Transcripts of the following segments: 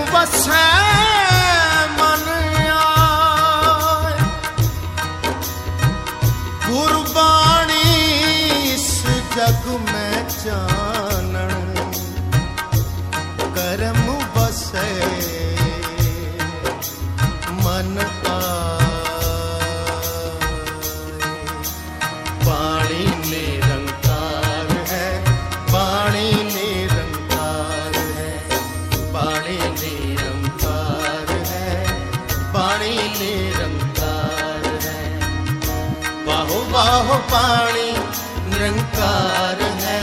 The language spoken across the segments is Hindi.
बसै मन आए। गुरबाणी इस जग में जानन करम बसै मन वाणी निरंकार है, वाणी निरंकार है, वाणी निरंकार है, वाणी निरंकार है। बाहो बाहो वाणी निरंकार है,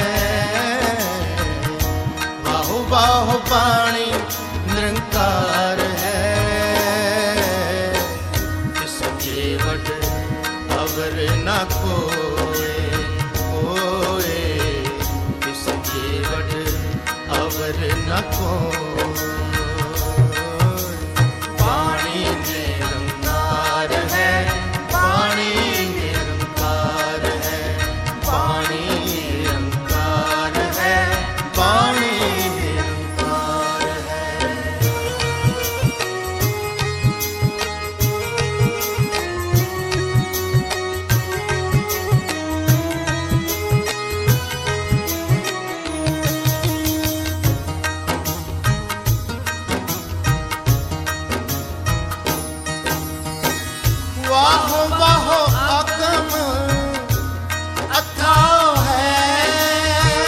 बाहो बाहो वाणी निरंकार है। इस जेवट अवर न कोए कोए, इस जेवट अवर न कोए। वाणी निरंकार है, वाणी निरंकार है, वाणी निरंकार है, वाणी निरंकार है। वाह वाह अगम अथाह है,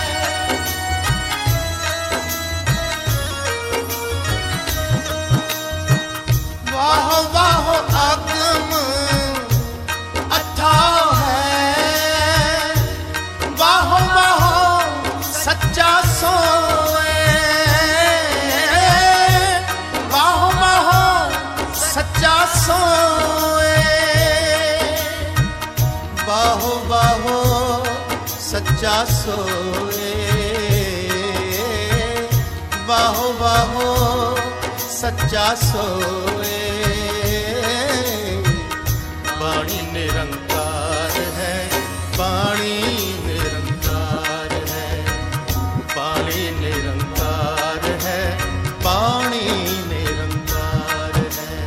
वाह वाह अगम अथाह है। वाह वाह सच्चा सोए, वाह वाह सच्चा सोए। बाहो बाहो सच्चा सोए, बाहो बाहो सच्चा सोए। वाणी निरंकार है, वाणी निरंकार है, वाणी निरंकार है, वाणी निरंकार है।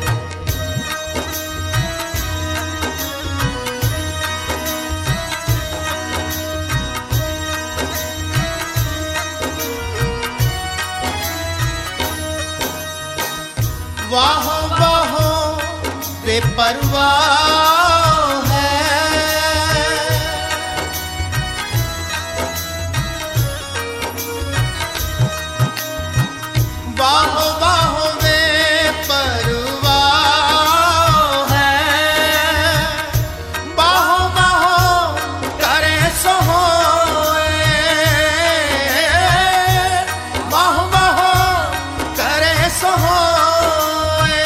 वाह वाह बेपरवाह है, वाह वाह बेपरवाह है। वाह वाह करे सो होए, वाह वाह करे सो होए।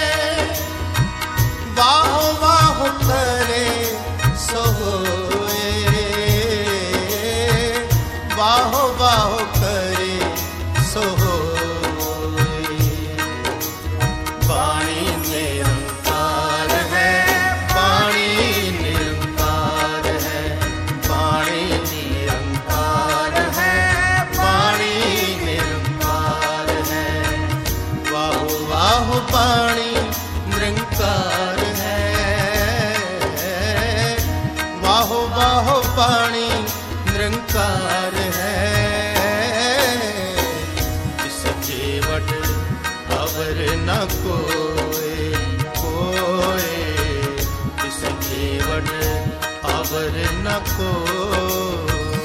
वाह वाह करे सो होए, वाह वाह करे सो होए। वाणी निरंकार है, वाणी निरंकार है, वाणी निरंकार है, वाणी निरंकार है। वाह वाह वाणी निरंकार है, वाह वाह वाणी निरंकार है। इस जेवट अवर न कोए कोए, इस जेवट अवर न कोए।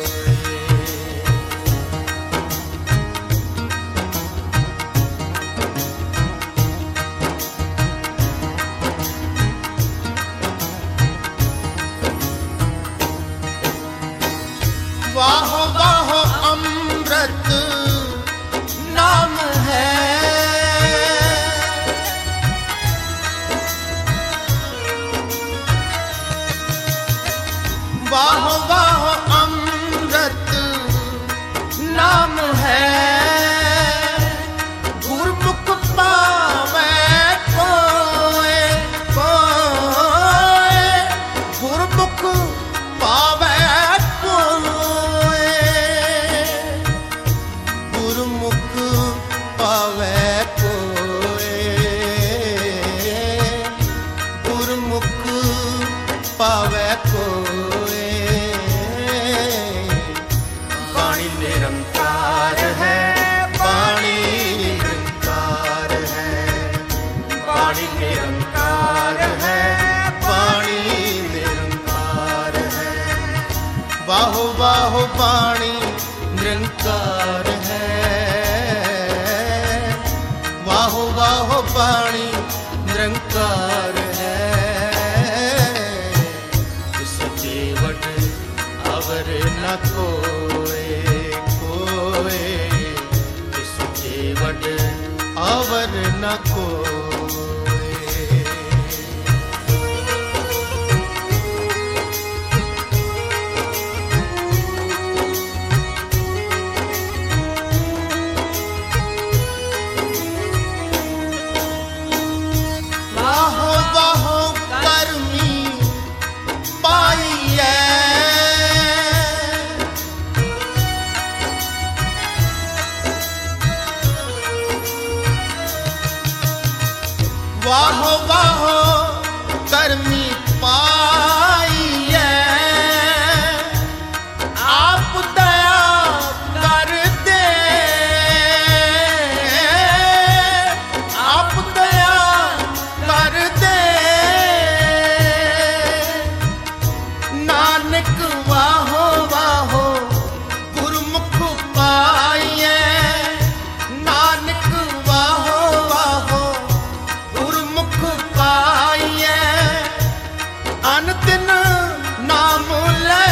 वाह वाह अमृत नाम है, वाह वाह अवर न कोय। वाहो वाहो करमी पाइयै, वाहो वाहो करमी पाइयै, आप दया कर दे, आप दया कर दे। नानक वाहो वाहो गुरमुख पाइयै, नानक वाहो वाहो गुरमुख पाइयै, अन दिन नाम ले,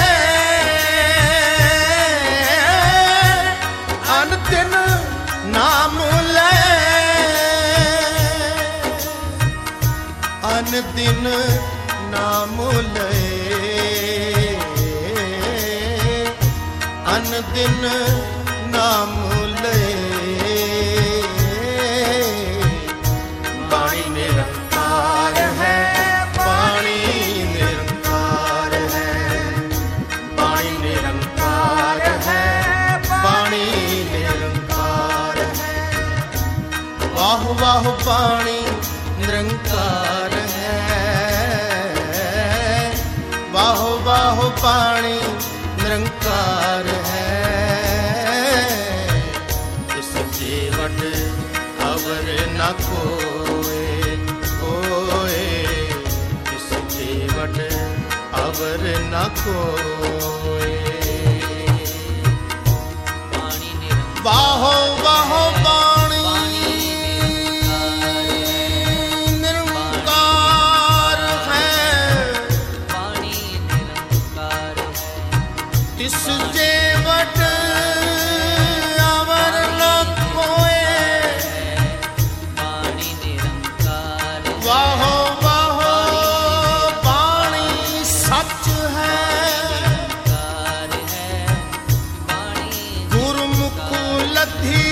अन दिन नाम ले, अन दिन नाम ले, अन दिन नाम ले। पानी निरंकार है, पानी निरंकार है, पानी निरंकार है, पानी निरंकार है। वाह वाह पानी निरंकार है, वाह वाह पानी निरंकार है। इस जीवट अवर न कोय, कोय इस जीवट अवर न कोय। वाहो वाहो पानी निरंकार है, तिस जेवट अवर न कोय। वाहो वाहो पानी सच है, गुरमुख लधी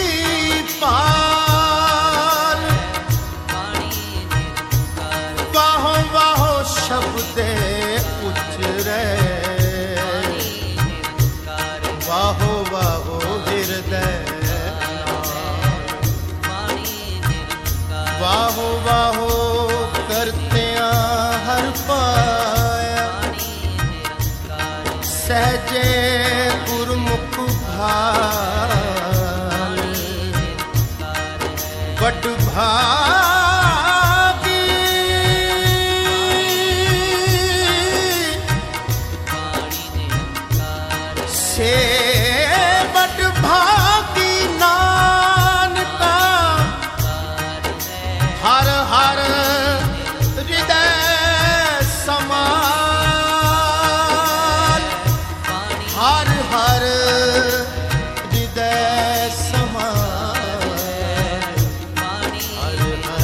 पार। वाहो वाहो शब्दे उचरे, वाहो वाहो हृदय, वाहो वाहो करतिया हर पाया। सहजे गुरमुख भाल, बट भागी से बट भागी नानका। हर हर हृदय समाल, हर हर हृदय समाल, हर हर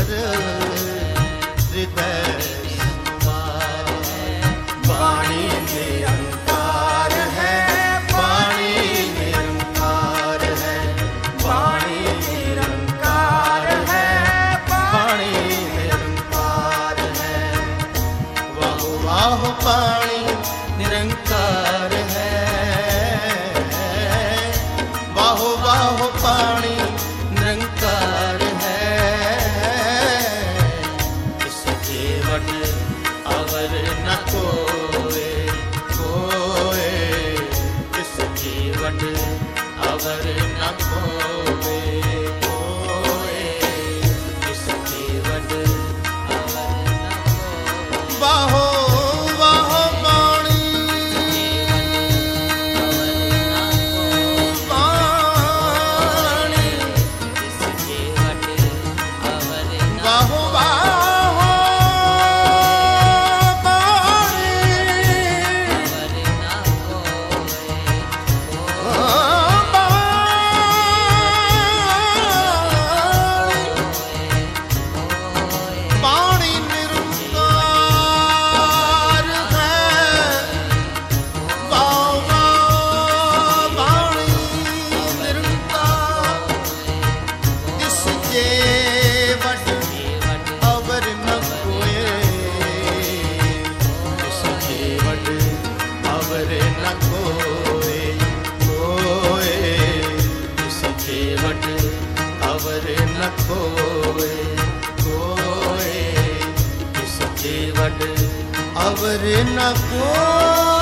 जे वट अवर न कोए, तिस जे वट अवर न कोए, कोए तिस जे वट अवर न कोए, कोए तिस जे वट अवर न कोए।